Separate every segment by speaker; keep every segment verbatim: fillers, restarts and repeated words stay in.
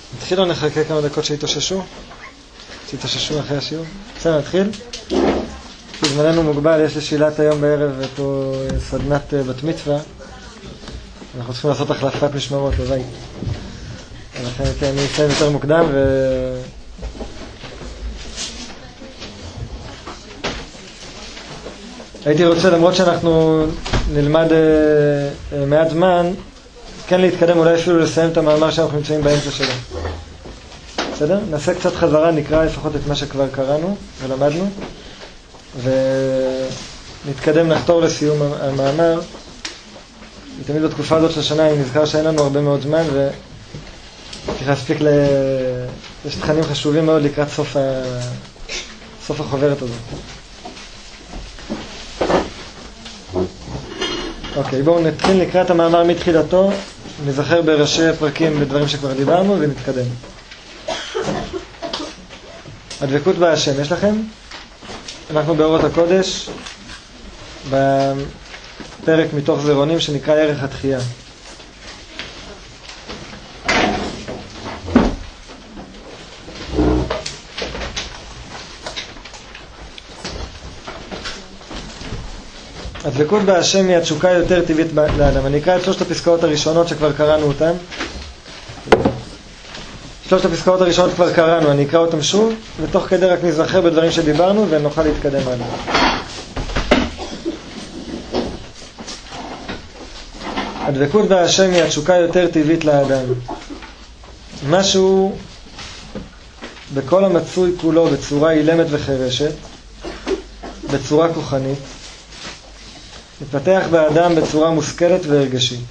Speaker 1: נתחיל או נחכה כמה דקות שהתאוששו? שהתאוששו אחרי השיעור? בסדר, נתחיל? כי זמננו מוגבל, יש לשאלת היום בערב פה סדנת בת מצווה. אנחנו צריכים לעשות החלפת משמרות בבית. ולכן אני אסיים יותר מוקדם ו... הייתי רוצה, למרות שאנחנו נלמד uh, uh, מעט זמן, כן להתקדם, אולי אפילו לסיים את המאמר שאנחנו נמצאים באמצע שלו. בסדר? נעשה קצת חזרה, נקרא לפחות את מה שכבר קראנו ולמדנו, ונתקדם, נחתור לסיום המאמר. תמיד בתקופה הזאת של השנה אני נזכר שאין לנו הרבה מאוד זמן, וצריך להספיק ל... יש תכנים חשובים מאוד לקראת סוף, ה... סוף החוברת הזאת. אוקיי, בואו נתחיל לקראת המאמר מתחילתו, נזכר בראשי הפרקים בדברים שכבר דיברנו ונתקדם. הדבקות בהשם, יש לכם? אנחנו באורות הקודש, בפרק מתוך זרעונים שנקרא ערך התחייה. הדבקות בהשם היא התשוקה יותר טבעית לאדם. אני אקרא את שלושת הפסקאות הראשונות שכבר קראנו אותן. שלושת הפסקאות הראשונות כבר קראנו, אני אקרא אותם שוב, ותוך כדי רק נזכר בדברים שדיברנו ונוכל להתקדם עליהם. הדבקות בהשם היא התשוקה יותר טבעית לאדם. משהו בכל המצוי כולו בצורה אילמת וחרשת, בצורה כוחנית, מתפתח באדם בצורה מושכלת והרגשית.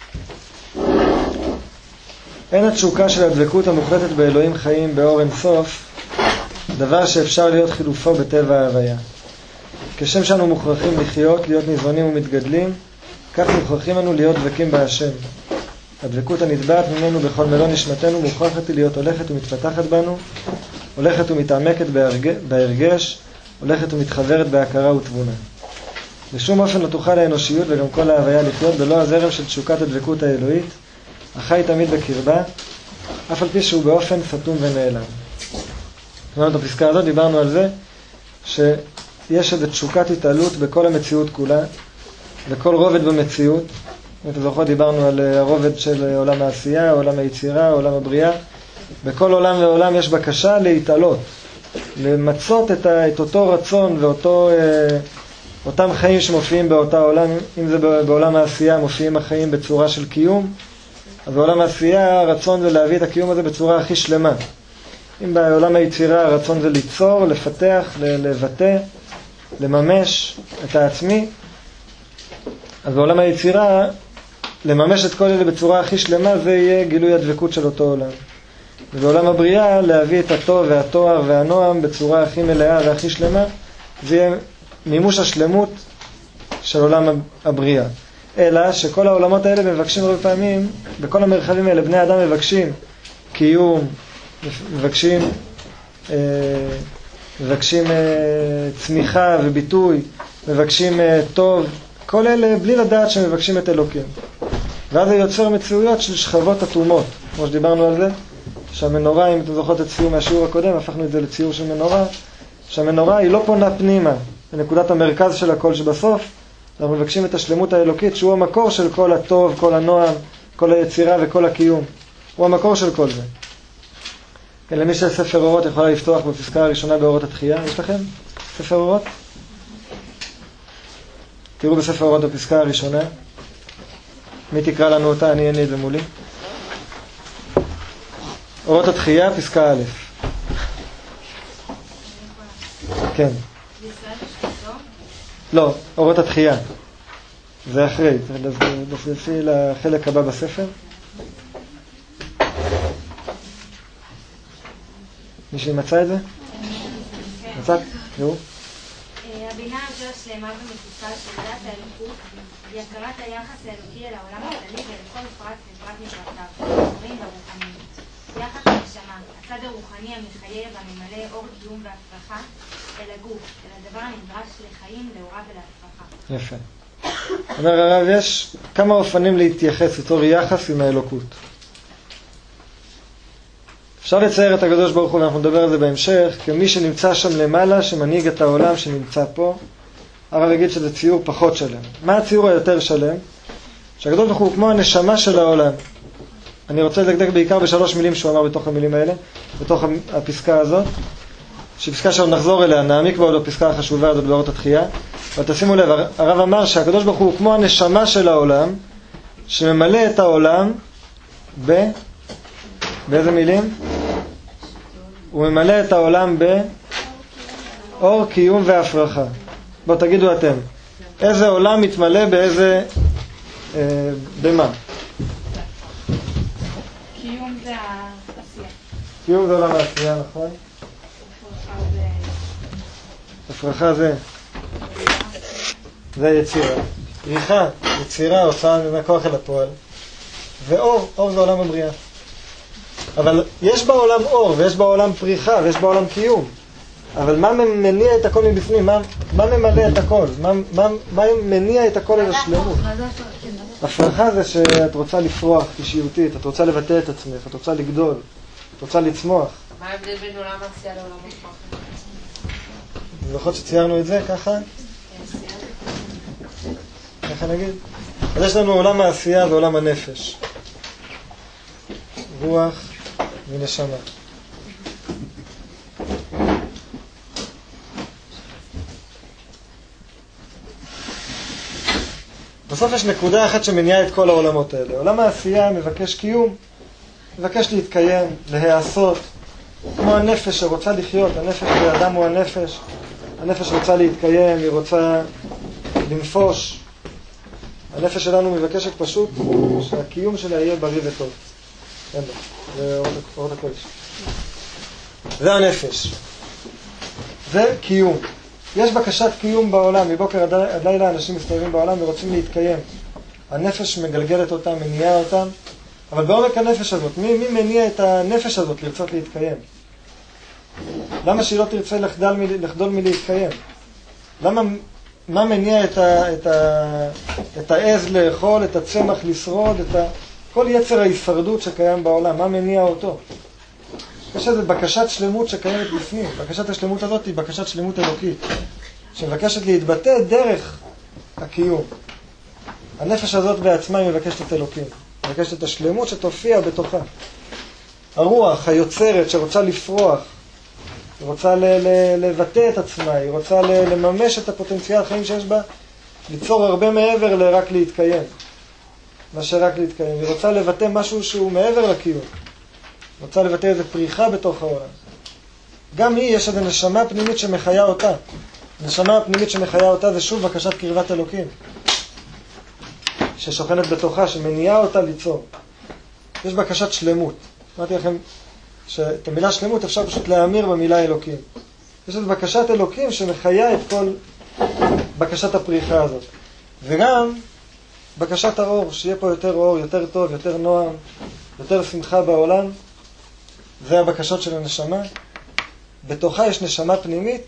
Speaker 1: אין התשוקה של הדבקות המוחלטת באלוהים חיים באור אין סוף, דבר שאפשר להיות חילופו בטבע ההוויה. כשם שאנו מוכרחים לחיות, להיות ניזונים ומתגדלים, כך מוכרחים אנו להיות דבקים בהשם. הדבקות הנתבעת ממנו בכל מלוא נשמתנו מוכרחת היא להיות הולכת ומתפתחת בנו, הולכת ומתעמקת בהרגש, הולכת ומתחברת בהכרה ותבונה. בשום אופן לא תוכל האנושיות וגם כל ההוויה לחיות בלא הזרם של תשוקת הדבקות האלוהית, החי תמיד בקרבה, אף על פי שהוא באופן סתום ונעלם. זאת אומרת, בפסקה הזאת דיברנו על זה שיש איזו תשוקת התעלות בכל המציאות כולה, וכל רובד במציאות. אתם זוכרות, דיברנו על הרובד של עולם העשייה, עולם היצירה, עולם הבריאה. בכל עולם ועולם יש בקשה להתעלות, למצות את, ה, את אותו רצון ואותו... אותם חיים שמופיעים באותה עולם. אם זה בעולם העשייה מופיעים החיים בצורה של קיום, אז בעולם העשייה הרצון זה להביא את הקיום הזה בצורה הכי שלמה. אם בעולם היצירה הרצון זה ליצור, לפתח, לבטא, לממש את העצמי, אז בעולם היצירה לממש את כל אלה בצורה הכי שלמה זה יהיה גילוי הדבקות של אותו עולם. ובעולם הבריאה להביא את הטוב והתואר והנועם בצורה הכי מלאה והכי שלמה, זה יהיה מימוש השלמות של עולם הבריאה. אלא שכל העולמות האלה מבקשים הרבה פעמים, בכל המרחבים האלה בני אדם מבקשים קיום, מבקשים, אה, מבקשים אה, צמיחה וביטוי, מבקשים אה, טוב, כל אלה בלי לדעת שמבקשים את אלוקים. ואז זה יוצר מציאויות של שכבות אטומות, כמו שדיברנו על זה, שהמנורה, אם אתם זוכרות את סיום מהשיעור הקודם, הפכנו את זה לציור של מנורה, שהמנורה היא לא פונה פנימה, לנקודת המרכז של הכל שבסוף, אנחנו מבקשים את השלמות האלוקית, שהוא המקור של כל הטוב, כל הנועם, כל היצירה וכל הקיום. הוא המקור של כל זה. כן, למי שספר אורות יכולה לפתוח בפסקה הראשונה באורות התחייה. יש לכם ספר אורות? תראו בספר אורות בפסקה הראשונה. מי תקרא לנו אותה? אני אין לי את זה מולי. אורות התחייה, פסקה א'. כן. לא, אורות התחייה. זה אחרי, זה לפי לחלק הבא בספר. מישהו מצא את זה? מצא? תראו.
Speaker 2: הבינה הזו השלמה ומקיפה של דת האלוקות היא הכרת היחס האלוקי אל העולם הכללי ולכל פרט ופרט מפרטיו, הרוחניים והרוחניים. יחס הנשמה, הצד הרוחני המחייב הממלא אור קיום והפרחה אל הגוף, אל הדבר הנדרש לחיים, להוראה ולהפרחה.
Speaker 1: יפה. אומר הרב, יש כמה אופנים להתייחס לתור יחס עם האלוקות. אפשר לצייר את הקדוש ברוך הוא, ואנחנו נדבר על זה בהמשך, כמי שנמצא שם למעלה, שמנהיג את העולם שנמצא פה. הרב יגיד שזה ציור פחות שלם. מה הציור היותר שלם? שהקדוש ברוך הוא כמו הנשמה של העולם. אני רוצה לדקדק בעיקר בשלוש מילים שהוא אמר בתוך המילים האלה, בתוך הפסקה הזאת, שפסקה שלנו נחזור אליה, נעמיק בעוד בפסקה החשובה הזאת באורות התחייה. אבל תשימו לב, הרב אמר שהקדוש ברוך הוא כמו הנשמה של העולם, שממלא את העולם ב... באיזה מילים? הוא ממלא את העולם באור, קיום והפרחה. בואו תגידו אתם, איזה עולם מתמלא באיזה... אה, במה?
Speaker 2: קיום זה העשייה.
Speaker 1: קיום זה עולם העשייה, נכון? הפרחה זה... זה יצירה. פריחה, יצירה, הוצאה מהכוח אל הפועל. ואור, אור זה עולם הבריאה. אבל יש בעולם אור, ויש בעולם פריחה, ויש בעולם קיום. אבל מה מניע את הכל מבפנים? מה, מה ממלא את הכל? מה, מה, מה מניע את הכל אל השלמות? הפרחה זה שאת רוצה לפרוח אישיותית, את רוצה לבטא את עצמך, את רוצה לגדול, את רוצה לצמוח.
Speaker 3: מה ההבדל בין עולם העשייה לעולם הפרחה?
Speaker 1: נכון שציירנו את זה ככה? ככה נגיד? אז יש לנו עולם העשייה ועולם הנפש. רוח ונשמה. בסוף יש נקודה אחת שמניעה את כל העולמות האלה. עולם העשייה מבקש קיום, מבקש להתקיים, להיעשות, כמו הנפש שרוצה לחיות. הנפש באדם הוא הנפש. הנפש רוצה להתקיים, היא רוצה לנפוש. הנפש שלנו מבקשת פשוט שהקיום שלה יהיה בריא וטוב. אין לו, זה אורות הקודש. זה הנפש. זה קיום. יש בקשת קיום בעולם, מבוקר עד, עד לילה אנשים מסתובבים בעולם ורוצים להתקיים. הנפש מגלגלת אותם, מניעה אותם, אבל בעומק הנפש הזאת, מי, מי מניע את הנפש הזאת לרצות להתקיים? למה שהיא לא תרצה לחדל, לחדול מלהתקיים? למה, מה מניע את, ה, את, ה, את העז לאכול, את הצמח לשרוד, את ה, כל יצר ההישרדות שקיים בעולם, מה מניע אותו? בקשה זה בקשת שלמות שקיימת בפנים. בקשת השלמות הזאת היא בקשת שלמות אלוקית, שמבקשת להתבטא דרך הקיום. הנפש הזאת בעצמה היא מבקשת את אלוקים, מבקשת את השלמות שתופיע בתוכה. הרוח היוצרת שרוצה לפרוח, היא רוצה ל- ל- לבטא את עצמה, היא רוצה ל- לממש את הפוטנציאל החיים שיש בה, ליצור הרבה מעבר לרק להתקיים, מה שרק להתקיים. היא רוצה לבטא משהו שהוא מעבר לקיום, רוצה לבטא איזו פריחה בתוך העולם. גם היא, יש איזו נשמה פנימית שמחיה אותה. נשמה הפנימית שמחיה אותה זה שוב בקשת קרבת אלוקים, ששוכנת בתוכה, שמניעה אותה ליצור. יש בקשת שלמות. אמרתי לכם שאת המילה שלמות אפשר פשוט להאמיר במילה אלוקים. יש איזו בקשת אלוקים שמחיה את כל בקשת הפריחה הזאת. וגם בקשת האור, שיהיה פה יותר אור, יותר טוב, יותר נועם, יותר שמחה בעולם. זה הבקשות של הנשמה. בתוכה יש נשמה פנימית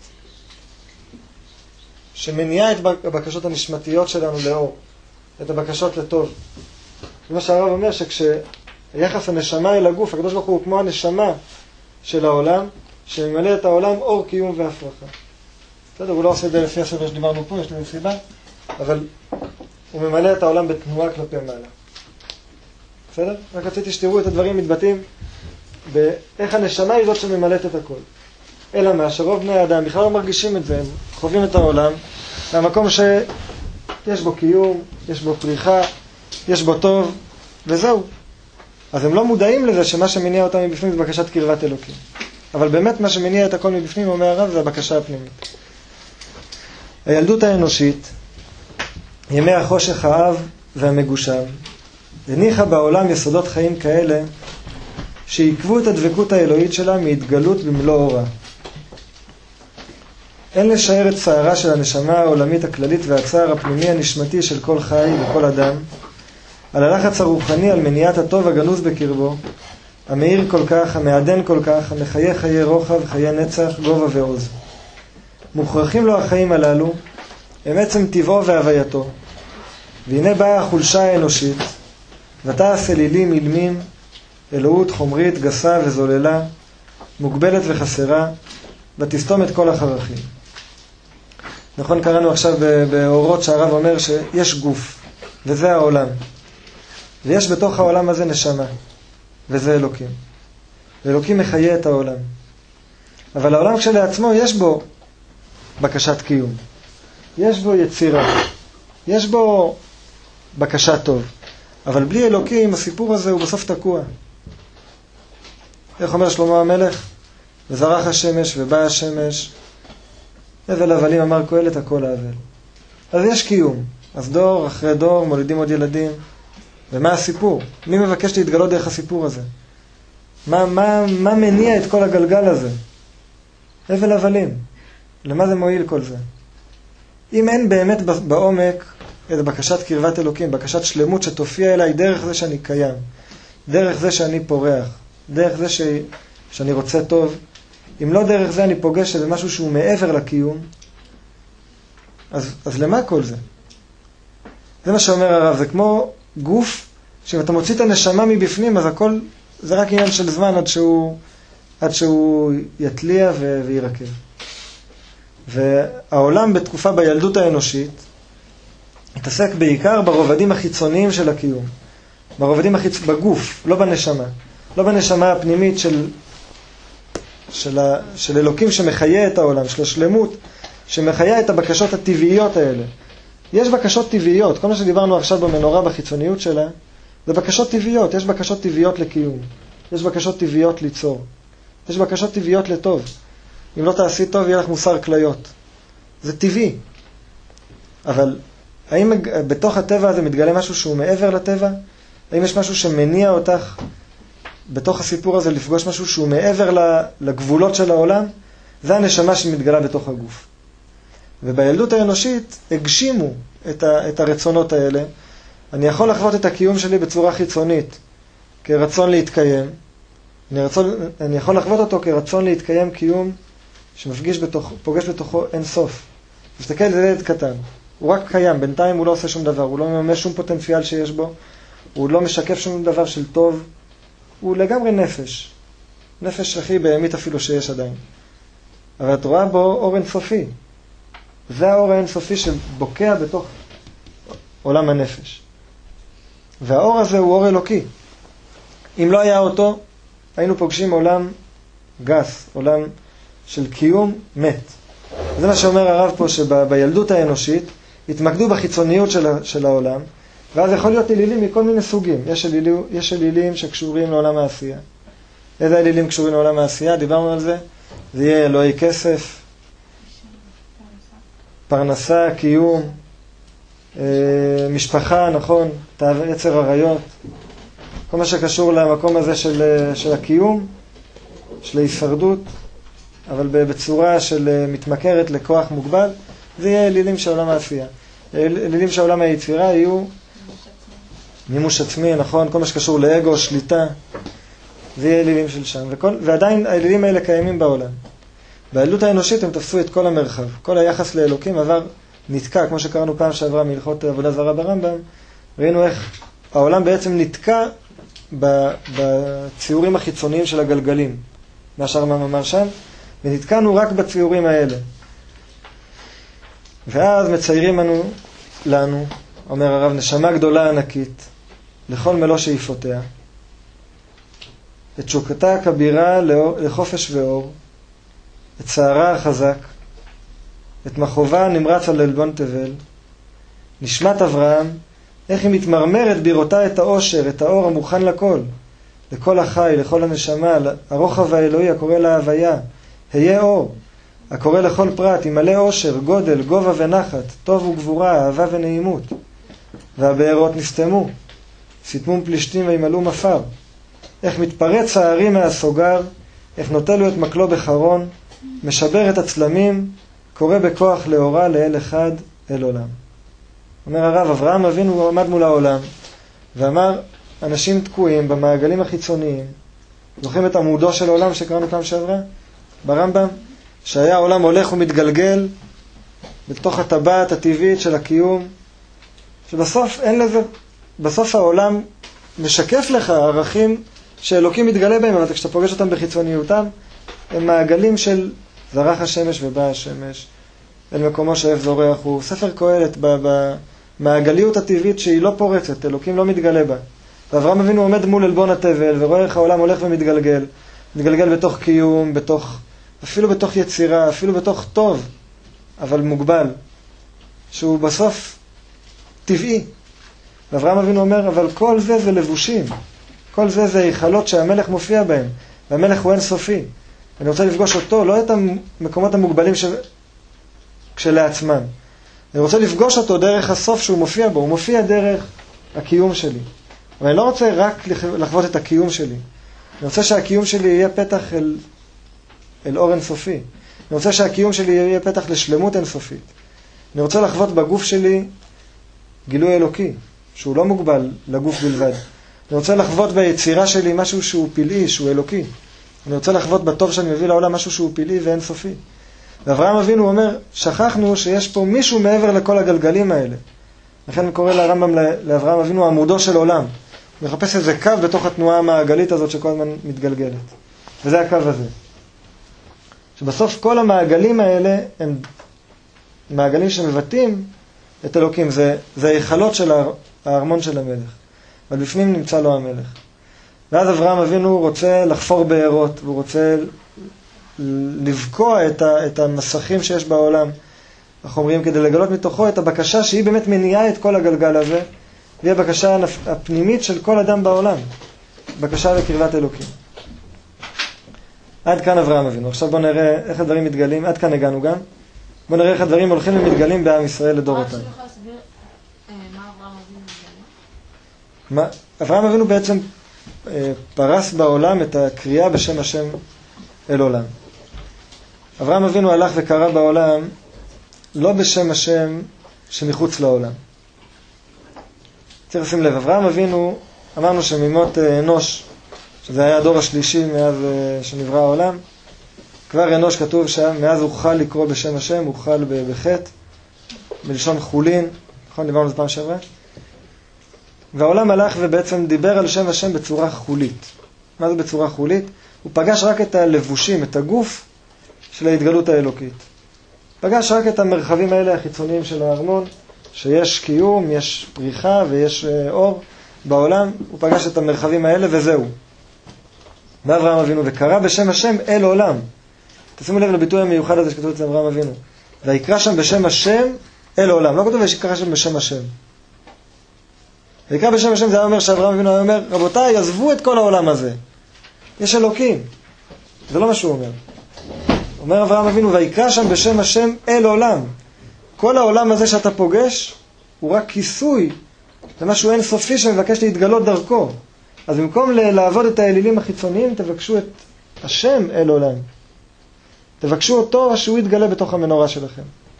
Speaker 1: שמניעה את הבקשות הנשמתיות שלנו לאור, את הבקשות לטוב. זה מה שהרב אומר, שכשיחס הנשמה אל הגוף, הקדוש ברוך הוא כמו הנשמה של העולם, שממלא את העולם אור, קיום והפרחה. בסדר, הוא לא עושה את זה לפי הסדר שדיברנו פה, יש לנו סיבה, אבל הוא ממלא את העולם בתנועה כלפי מעלה. בסדר? רק רציתי שתראו את הדברים מתבטאים באיך הנשמה היא זאת שממלאת את הכל. אלא מה, שרוב בני האדם בכלל לא מרגישים את זה, הם חווים את העולם מהמקום שיש בו קיום, יש בו פריחה, יש בו טוב, וזהו. אז הם לא מודעים לזה שמה שמניע אותם מבפנים זה בקשת קרבת אלוקים. אבל באמת מה שמניע את הכל מבפנים, אומר הרב, זה הבקשה הפנימית. הילדות האנושית, ימי החושך האב והמגושב, הניחה בעולם יסודות חיים כאלה שעיכבו את הדבקות האלוהית שלה מהתגלות במלוא אורה. אין לשער את צערה של הנשמה העולמית הכללית והצער הפנימי הנשמתי של כל חי וכל אדם, על הלחץ הרוחני על מניעת הטוב הגנוז בקרבו, המאיר כל כך, המעדן כל כך, המחיה חיי רוחב, חיי נצח, גובה ועוז. מוכרחים לו החיים הללו, הם עצם טבעו והווייתו. והנה באה החולשה האנושית, ותעש אלילים אילמים, אלוהות חומרית, גסה וזוללה, מוגבלת וחסרה, ותסתום את כל החרכים. נכון, קראנו עכשיו באורות שהרב אומר שיש גוף, וזה העולם. ויש בתוך העולם הזה נשמה, וזה אלוקים. ואלוקים מחיה את העולם. אבל העולם כשלעצמו יש בו בקשת קיום. יש בו יצירה. יש בו בקשת טוב. אבל בלי אלוקים הסיפור הזה הוא בסוף תקוע. איך אומר שלמה המלך? וזרח השמש ובא השמש. הבל הבלים אמר קהלת הכל האבל. אז יש קיום. אז דור אחרי דור מולידים עוד ילדים. ומה הסיפור? מי מבקש להתגלות דרך הסיפור הזה? מה, מה, מה מניע את כל הגלגל הזה? הבל הבלים. למה זה מועיל כל זה? אם אין באמת בעומק את בקשת קרבת אלוקים, בקשת שלמות שתופיע אליי דרך זה שאני קיים, דרך זה שאני פורח, דרך זה ש... שאני רוצה טוב, אם לא דרך זה אני פוגש שזה משהו שהוא מעבר לקיום, אז, אז למה כל זה? זה מה שאומר הרב, זה כמו גוף שאם אתה מוציא את הנשמה מבפנים, אז הכל זה רק עניין של זמן עד שהוא, עד שהוא יתליע ו... וירקב. והעולם בתקופה בילדות האנושית התעסק בעיקר ברובדים החיצוניים של הקיום, ברובדים החיצ... בגוף, לא בנשמה, לא בנשמה הפנימית של, של, ה... של אלוקים שמחיה את העולם, של השלמות שמחיה את הבקשות הטבעיות האלה. יש בקשות טבעיות, כל מה שדיברנו עכשיו במנורה בחיצוניות שלה, זה בקשות טבעיות, יש בקשות טבעיות לקיום, יש בקשות טבעיות ליצור, יש בקשות טבעיות לטוב. אם לא תעשי טוב, יהיה לך מוסר כליות. זה טבעי. אבל האם בתוך הטבע הזה מתגלה משהו שהוא מעבר לטבע? האם יש משהו שמניע אותך בתוך הסיפור הזה לפגוש משהו שהוא מעבר לגבולות של העולם? זה הנשמה שמתגלה בתוך הגוף. ובילדות האנושית הגשימו את, ה, את הרצונות האלה. אני יכול לחוות את הקיום שלי בצורה חיצונית, כרצון להתקיים. אני, רצון, אני יכול לחוות אותו כרצון להתקיים קיום שמפגיש בתוך, פוגש בתוכו אין סוף. תסתכל, זה ילד קטן. הוא רק קיים, בינתיים הוא לא עושה שום דבר, הוא לא מממש שום פוטנציאל שיש בו, הוא לא משקף שום דבר של טוב, הוא לגמרי נפש. נפש הכי בהמית אפילו שיש עדיין. אבל את רואה בו אור אינסופי. זה האור האינסופי שבוקע בתוך עולם הנפש. והאור הזה הוא אור אלוקי. אם לא היה אותו, היינו פוגשים עולם גס, עולם של קיום מת. זה מה שאומר הרב פה, שבילדות האנושית התמקדו בחיצוניות של, של העולם, ואז יכול להיות אלילים מכל מיני סוגים. יש אלילים, יש אלילים שקשורים לעולם העשייה. איזה אלילים קשורים לעולם העשייה? דיברנו על זה. זה יהיה אלוהי כסף, פרנסה, קיום, משפחה, נכון, יצר עריות. כל מה שקשור למקום הזה של, של הקיום, של ההישרדות, אבל בצורה של מתמכרת לכוח מוגבל, זה יהיה אלילים של עולם העשייה. אלילים של עולם היצירה יהיו מימוש עצמי, נכון, כל מה שקשור לאגו, שליטה, זה יהיה אלילים של שם. וכל, ועדיין האלילים האלה קיימים בעולם. בילדות האנושית הם תפסו את כל המרחב. כל היחס לאלוקים עבר נתקע, כמו שקראנו פעם שעברה מהלכות עבודה זרה ברמב"ם, ראינו איך העולם בעצם נתקע בציורים החיצוניים של הגלגלים, מה שהרמב"ם אמר שם, ונתקענו רק בציורים האלה. ואז מציירים לנו, לנו, אומר הרב, נשמה גדולה ענקית, לכל מלוא שאיפותיה, את שוקתה הכבירה לחופש ואור, את שערה החזק, את מחובה נמרץ על עלבון תבל, נשמת אברהם, איך היא מתמרמרת בראותה את האושר, את האור המוכן לכל, לכל החי, לכל הנשמה, הרוחב האלוהי הקורא להוויה, היה אור, הקורא לכל פרט, ימלא אושר, גודל, גובה ונחת, טוב וגבורה, אהבה ונעימות. והבארות נסתמו, סתמום פלישתים וימלאו מפר. איך מתפרץ הערי מהסוגר, איך נוטל לו את מקלו בחרון, משבר את הצלמים, קורא בכוח לאורה לאל אחד אל עולם. אומר הרב, אברהם אבינו עמד מול העולם, ואמר, אנשים תקועים במעגלים החיצוניים, זוכרים את עמודו של העולם שקראנו פעם שעברה? ברמב"ם, שהיה העולם הולך ומתגלגל בתוך הטבעת הטבעית של הקיום, שבסוף אין לזה, בסוף העולם משקף לך ערכים שאלוקים מתגלה בהם, אבל כשאתה פוגש אותם בחיצוניותם, הם מעגלים של זרח השמש ובא השמש, אל מקומו שאף זורח הוא. ספר קהלת במעגליות הטבעית שהיא לא פורצת, אלוקים לא מתגלה בה. ואברהם אבינו עומד מול אלבון התבל ורואה איך העולם הולך ומתגלגל, מתגלגל בתוך קיום, בתוך, אפילו בתוך יצירה, אפילו בתוך טוב, אבל מוגבל, שהוא בסוף טבעי. ואברהם אבינו אומר, אבל כל זה זה לבושים, כל זה זה היכלות שהמלך מופיע בהם, והמלך הוא אין סופי. אני רוצה לפגוש אותו, לא את המקומות המוגבלים ש... כשלעצמם. אני רוצה לפגוש אותו דרך הסוף שהוא מופיע בו, הוא מופיע דרך הקיום שלי. אבל אני לא רוצה רק לחוות את הקיום שלי. אני רוצה שהקיום שלי יהיה פתח אל, אל אור אינסופי. אני רוצה שהקיום שלי יהיה פתח לשלמות אינסופית. אני רוצה לחוות בגוף שלי גילוי אלוקי, שהוא לא מוגבל לגוף בלבד. אני רוצה לחוות ביצירה שלי משהו שהוא פלאי, שהוא אלוקי. אני רוצה לחוות בטוב שאני מביא לעולם משהו שהוא פלאי ואינסופי. ואברהם אבינו אומר, שכחנו שיש פה מישהו מעבר לכל הגלגלים האלה. לכן קורא לרמב"ם לאברהם אבינו עמודו של עולם. הוא מחפש איזה קו בתוך התנועה המעגלית הזאת שכל הזמן מתגלגלת. וזה הקו הזה. שבסוף כל המעגלים האלה הם מעגלים שמבטאים את אלוקים. זה, זה היכלות של הארמון של המלך. אבל בפנים נמצא לו המלך. ואז אברהם אבינו רוצה לחפור בארות, והוא רוצה לבקוע את, ה, את המסכים שיש בעולם, החומריים, כדי לגלות מתוכו את הבקשה שהיא באמת מניעה את כל הגלגל הזה, והיא הבקשה הפנימית של כל אדם בעולם, בקשה לקרבת אלוקים. עד כאן אברהם אבינו. עכשיו בואו נראה איך הדברים מתגלים, עד כאן הגענו גם. בואו נראה איך הדברים הולכים ומתגלים בעם ישראל לדורותיו.
Speaker 3: רק שיוכל להסביר מה אברהם אבינו מתגלה?
Speaker 1: אברהם אבינו בעצם פרס בעולם את הקריאה בשם השם אל עולם. אברהם אבינו הלך וקרא בעולם לא בשם השם שמחוץ לעולם. צריך לשים לב, אברהם אבינו, אמרנו שמימות אנוש, שזה היה הדור השלישי מאז שנברא העולם, כבר אנוש כתוב שמאז הוכל לקרוא בשם השם, הוכל בחטא, בלשון חולין, נכון, דיברנו את פעם שעברה? והעולם הלך ובעצם דיבר על שם השם בצורה חולית. מה זה בצורה חולית? הוא פגש רק את הלבושים, את הגוף של ההתגלות האלוקית. פגש רק את המרחבים האלה החיצוניים של הארמון, שיש קיום, יש פריחה ויש אור בעולם. הוא פגש את המרחבים האלה וזהו. ואברהם אבינו וקרא בשם השם אל עולם. תשימו לב לביטוי המיוחד הזה שכתוב אצל אברהם אבינו. ויקרא שם בשם השם אל עולם. לא כתוב ויקרא שם בשם השם. ויקרא בשם השם זה היה אומר שאברהם אבינו היה אומר, רבותיי, עזבו את כל העולם הזה. יש אלוקים. זה לא מה שהוא אומר. אומר אברהם אבינו, ויקרא שם בשם השם אל עולם. כל העולם הזה שאתה פוגש, הוא רק כיסוי. זה משהו אינסופי שמבקש להתגלות דרכו. אז במקום לעבוד את האלילים החיצוניים, תבקשו את השם אל עולם. תבקשו אותו שהוא יתגלה בתוך המנורה שלכם.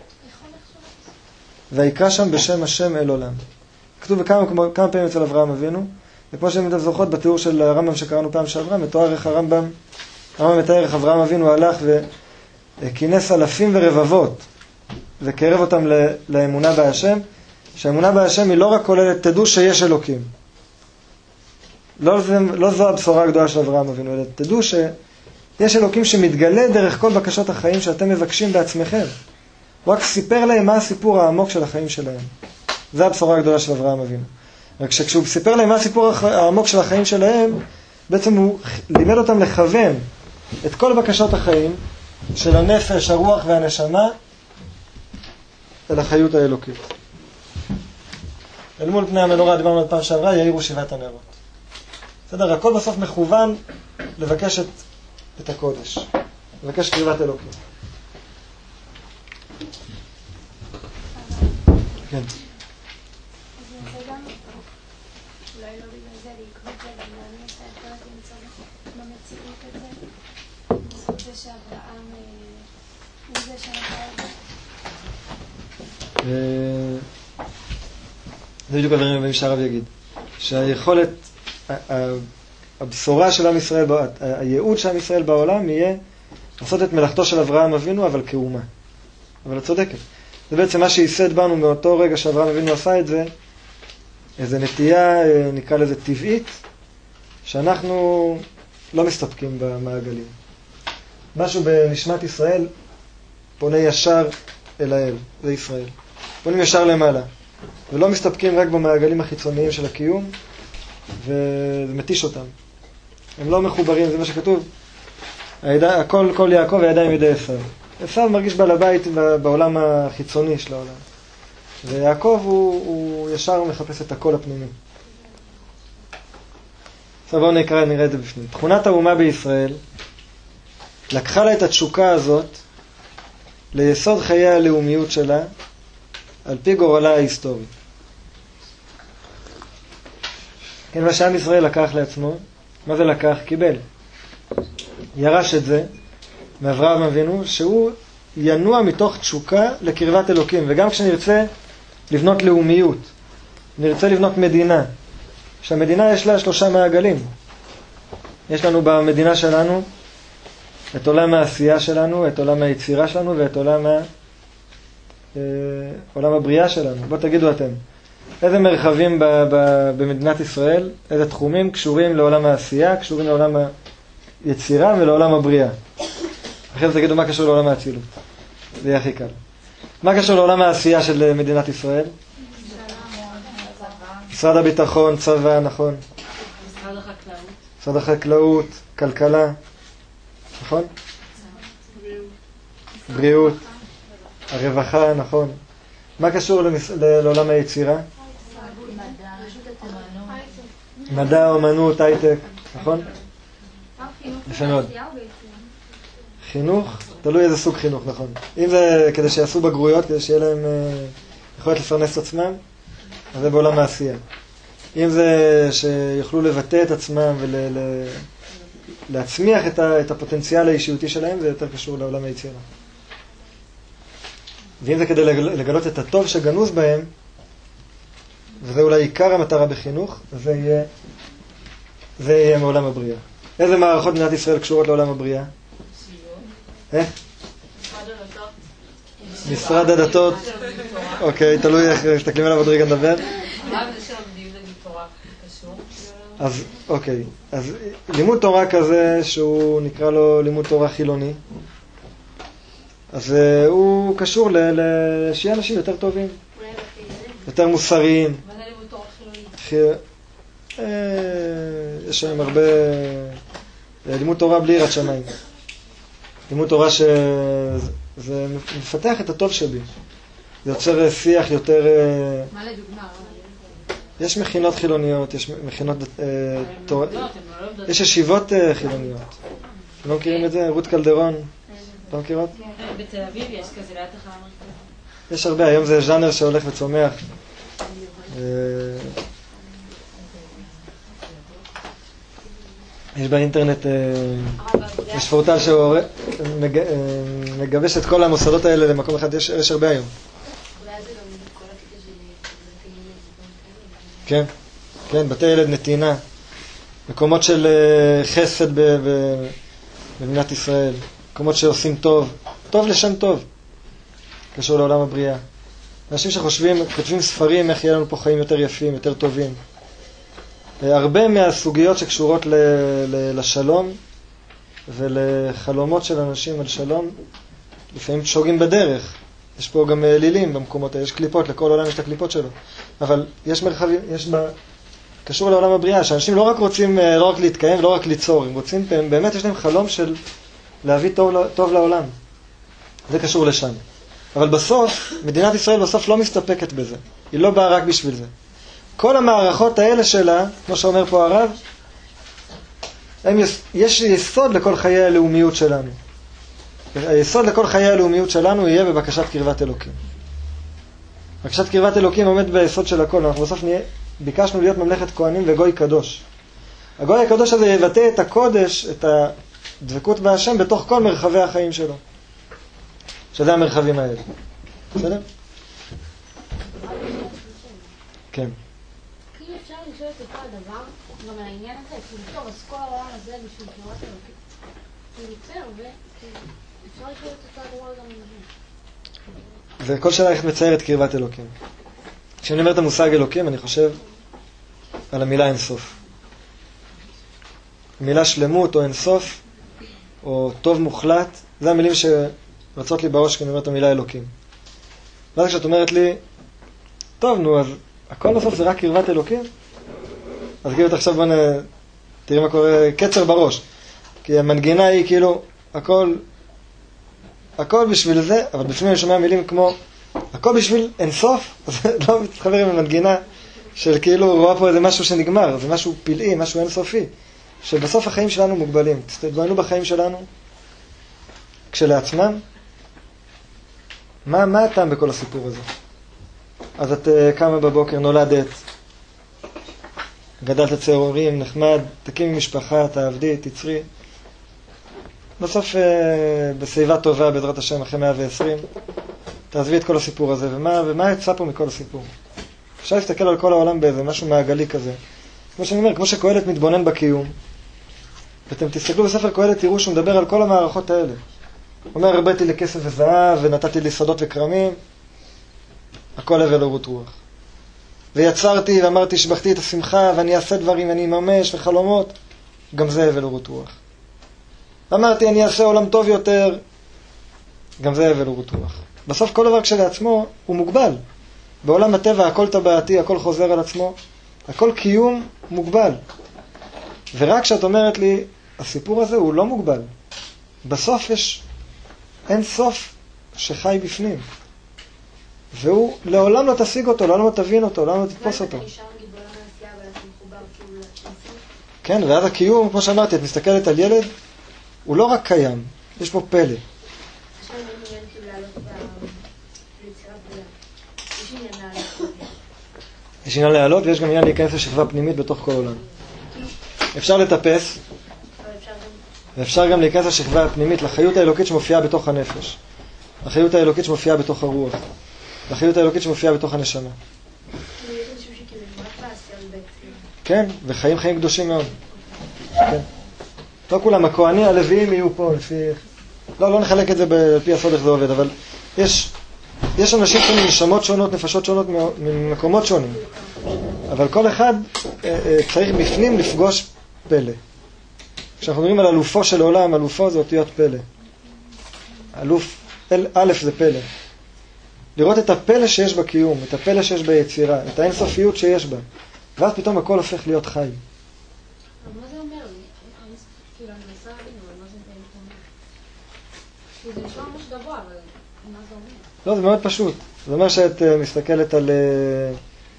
Speaker 1: ויקרא שם בשם השם אל עולם. כתוב בכמה כמה פעמים אצל אברהם אבינו, וכמו שאתם זוכרות בתיאור של הרמב"ם שקראנו פעם שעברה, מתואר איך הרמב"ם, הרמב"ם מתאר איך אברהם אבינו הלך וכינס אלפים ורבבות, וקרב אותם לאמונה בהשם, שהאמונה בהשם היא לא רק כוללת, תדעו שיש אלוקים. לא, לא זו הבשורה הגדולה של אברהם אבינו, אלא תדעו שיש אלוקים שמתגלה דרך כל בקשות החיים שאתם מבקשים בעצמכם. הוא רק סיפר להם מה הסיפור העמוק של החיים שלהם. זו הבשורה הגדולה של אברהם אבינו. רק שכשהוא סיפר להם מה הסיפור העמוק של החיים שלהם, בעצם הוא לימד אותם לכוון את כל בקשות החיים של הנפש, הרוח והנשמה אל החיות האלוקית. אל מול פני המנורה, דיברנו על פעם שעברה, יאירו שבעת הנרות. בסדר, הכל בסוף מכוון לבקש את, את הקודש, לבקש קריבת אלוקים. כן. זה בדיוק הדברים שהרב יגיד, שהיכולת, הבשורה של עם ישראל, הייעוד של עם ישראל בעולם יהיה לעשות את מלאכתו של אברהם אבינו, אבל כאומה. אבל את צודקת. זה בעצם מה שייסד בנו מאותו רגע שאברהם אבינו עשה את זה, איזו נטייה, נקרא לזה טבעית, שאנחנו לא מסתפקים במעגלים. משהו בנשמת ישראל פונה ישר אל האל, זה ישראל. פונים ישר למעלה, ולא מסתפקים רק במעגלים החיצוניים של הקיום, וזה מתיש אותם. הם לא מחוברים, זה מה שכתוב. הידע, הכל, כל יעקב הידיים ידי עשיו. עשיו מרגיש בעל הבית בעולם החיצוני של העולם. ויעקב הוא, הוא ישר מחפש את הקול הפנימי. עכשיו בואו נקרא, נראה את זה בפנים. תכונת האומה בישראל לקחה לה את התשוקה הזאת ליסוד חיי הלאומיות שלה על פי גורלה ההיסטורי. כן, מה שעם ישראל לקח לעצמו, מה זה לקח? קיבל. ירש את זה מאברהם אבינו, שהוא ינוע מתוך תשוקה לקרבת אלוקים. וגם כשנרצה לבנות לאומיות, נרצה לבנות מדינה, שהמדינה יש לה שלושה מעגלים. יש לנו במדינה שלנו את עולם העשייה שלנו, את עולם היצירה שלנו ואת עולם, ה... אה, עולם הבריאה שלנו. בואו תגידו אתם, איזה מרחבים ב... ב... במדינת ישראל, איזה תחומים קשורים לעולם העשייה, קשורים לעולם היצירה ולעולם הבריאה. אחרי זה תגידו מה קשור לעולם האצילות. זה יהיה הכי קל. מה קשור לעולם העשייה של מדינת ישראל? משרד הביטחון, צבא, נכון.
Speaker 3: משרד החקלאות.
Speaker 1: משרד החקלאות, כלכלה, נכון? בריאות, הרווחה, נכון. מה קשור לעולם היצירה? מדע, אומנות, הייטק, נכון? יפה מאוד. חינוך, תלוי איזה סוג חינוך, נכון. אם זה כדי שיעשו בגרויות, כדי שיהיה להם יכולת לפרנס את עצמם, אז זה בעולם העשייה. אם זה שיוכלו לבטא את עצמם ולהצמיח את, ה, את הפוטנציאל האישיותי שלהם, זה יותר קשור לעולם היצירה. ואם זה כדי לגלות את הטוב שגנוז בהם, וזה אולי עיקר המטרה בחינוך, זה יהיה, זה יהיה מעולם הבריאה. איזה מערכות מדינת ישראל קשורות לעולם הבריאה? איך? משרד הדתות. אוקיי, תלוי איך מסתכלים עליו עוד רגע נדבר. אז אוקיי, אז לימוד תורה כזה שהוא נקרא לו לימוד תורה חילוני, אז הוא קשור לשיהיה אנשים יותר טובים, יותר מוסריים.
Speaker 3: מה זה לימוד תורה חילוני?
Speaker 1: יש שם הרבה לימוד תורה בלי יראת שמיים. לימוד תורה שזה מפתח את הטוב שבי. זה יוצר שיח יותר...
Speaker 3: מה לדוגמה?
Speaker 1: יש מכינות חילוניות, יש מכינות תורה... יש ישיבות חילוניות. אתם לא מכירים את זה? רות קלדרון? אתה מכירות?
Speaker 3: בתל אביב יש כזה ליד תחנה מרכזית.
Speaker 1: יש הרבה, היום זה ז'אנר שהולך וצומח. יש באינטרנט, יש פורטל שמגבש את כל המוסדות האלה למקום אחד, יש הרבה היום. כן, כן, בתי ילד נתינה, מקומות של חסד במדינת ישראל, מקומות שעושים טוב, טוב לשם טוב, קשור לעולם הבריאה. אנשים שחושבים, כותבים ספרים איך יהיה לנו פה חיים יותר יפים, יותר טובים. הרבה מהסוגיות שקשורות ל, ל, לשלום ולחלומות של אנשים על שלום, לפעמים שוגים בדרך. יש פה גם לילים במקומות, יש קליפות, לכל עולם יש את הקליפות שלו. אבל יש מרחבים, יש בה, קשור לעולם הבריאה, שאנשים לא רק רוצים, לא רק להתקיים, לא רק ליצור, הם רוצים, הם באמת יש להם חלום של להביא טוב, טוב לעולם. זה קשור לשם. אבל בסוף, מדינת ישראל בסוף לא מסתפקת בזה. היא לא באה רק בשביל זה. כל המערכות האלה שלה, כמו שאומר פה הרב, הם יש, יש יסוד לכל חיי הלאומיות שלנו. היסוד לכל חיי הלאומיות שלנו יהיה בבקשת קרבת אלוקים. בקשת קרבת אלוקים עומד ביסוד של הכל. אנחנו בסוף נהיה, ביקשנו להיות ממלכת כהנים וגוי קדוש. הגוי הקדוש הזה יבטא את הקודש, את הדבקות בהשם בתוך כל מרחבי החיים שלו. שזה המרחבים האלה. בסדר? כן.
Speaker 4: כאילו אפשר לשאול את אותו הדבר, גם על העניין הזה, כאילו טוב, אז כל העולם הזה בשביל קרבת אלוקים. כאילו יוצר, ואפשר לשאול את אותו הדבר גם על זה.
Speaker 1: וכל שאלה איך מצייר את קרבת אלוקים. כשאני אומר את המושג אלוקים, אני חושב על המילה אינסוף. המילה שלמות או אינסוף, או טוב מוחלט, זה המילים שרצות לי בראש כשאני אומר את המילה אלוקים. ואז כשאת אומרת לי, טוב, נו, אז הכל בסוף זה רק קרבת אלוקים? אז כאילו, עכשיו בוא נ... תראי מה קורה, קצר בראש. כי המנגינה היא כאילו, הכל, הכל בשביל זה, אבל בפנים אני שומע מילים כמו, הכל בשביל אינסוף, אז לא מתחבר עם המנגינה של כאילו, רואה פה איזה משהו שנגמר, זה משהו פלאי, משהו אינסופי, שבסוף החיים שלנו מוגבלים. תתבוננו בחיים שלנו, כשלעצמם, מה, מה הטעם בכל הסיפור הזה? אז את uh, קמה בבוקר, נולדת, גדלת אצל הורים, נחמד, תקימי משפחה, תעבדי, תצרי. בסוף uh, בסביבה טובה, בעזרת השם, אחרי מאה ועשרים, תעזבי את כל הסיפור הזה. ומה, ומה יצא פה מכל הסיפור? אפשר להסתכל על כל העולם באיזה משהו מעגלי כזה. כמו שאני אומר, כמו שקהלת מתבונן בקיום, ואתם תסתכלו בספר קהלת, תראו שהוא מדבר על כל המערכות האלה. הוא אומר, הרביתי לי כסף וזהב, ונתתי לי שדות וקרמים, הכל הבל ורעות רוח. ויצרתי ואמרתי, שבחתי את השמחה, ואני אעשה דברים, ואני אממש וחלומות, גם זה הבל ורעות רוח. אמרתי, אני אעשה עולם טוב יותר, גם זה הבל ורעות רוח. בסוף כל דבר כשלעצמו הוא מוגבל. בעולם הטבע הכל טבעתי, הכל חוזר על עצמו, הכל קיום מוגבל. ורק כשאת אומרת לי, הסיפור הזה הוא לא מוגבל. בסוף יש אין סוף שחי בפנים. והוא לעולם לא תשיג אותו, לעולם לא תבין אותו, לעולם לא תתפוס אותו. כן, ואז הקיום, כמו שאמרתי, את מסתכלת על ילד, הוא לא רק קיים, יש פה פלא. יש עניין להעלות ויש גם עניין להיכנס לשכבה פנימית בתוך כל עולם. אפשר לטפס, ואפשר גם להיכנס לשכבה הפנימית, לחיות האלוקית שמופיעה בתוך הנפש. לחיות האלוקית שמופיעה בתוך הרוח. לחיות האלוקית שמופיעה בתוך הנשמה. כן, וחיים חיים קדושים מאוד. כן. לא כולם, הכהנים, הלוויים יהיו פה לפי... לא, לא נחלק את זה בפי הסוד איך זה עובד, אבל יש, יש אנשים שונים, נשמות שונות, נפשות שונות ממקומות שונים. אבל כל אחד צריך בפנים לפגוש פלא. כשאנחנו מדברים על אלופו של עולם, אלופו זה אותיות פלא. אלוף, אל, א' זה פלא. לראות את הפלא שיש בקיום, את הפלא שיש ביצירה, את האינסופיות שיש בה. ואז פתאום הכל הופך להיות חי.
Speaker 4: אבל מה זה אומר לי? כאילו, אני מנסה להבין, אבל מה זה אומר? כאילו, זה נשמע ממש גבוה, אבל מה זה אומר?
Speaker 1: לא, זה מאוד פשוט. זה אומר שאת uh, מסתכלת על, uh,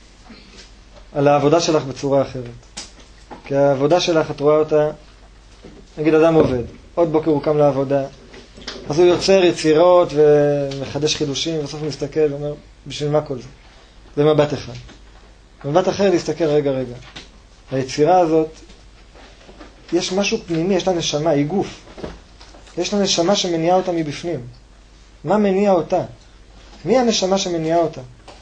Speaker 1: על העבודה שלך בצורה אחרת. כי העבודה שלך, את רואה אותה, נגיד אדם עובד, עוד בוקר הוא קם לעבודה, אז הוא יוצר יצירות ומחדש חידושים, ובסוף הוא מסתכל ואומר, בשביל מה כל זה? זה מבט אחד. במבט אחר להסתכל רגע רגע. היצירה הזאת, יש משהו פנימי, יש לה נשמה, היא גוף. יש לה נשמה שמניעה אותה מבפנים. מה מניע אותה? מי הנשמה שמניעה אותה?